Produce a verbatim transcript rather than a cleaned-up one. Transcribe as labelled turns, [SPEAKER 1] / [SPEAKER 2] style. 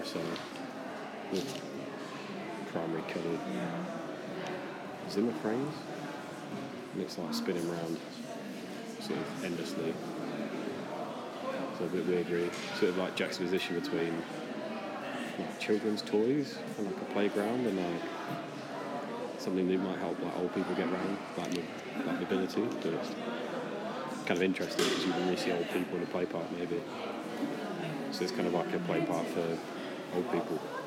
[SPEAKER 1] so with primary coloured Zimmer frames, and it's like spinning around sort of endlessly. So a bit weird, really. Sort of like juxtaposition between like children's toys and like a playground and like something that might help like old people get around, like like mobility. But it's kind of interesting because you don't really see old people in a play park maybe. So it's kind of like a play park for old people.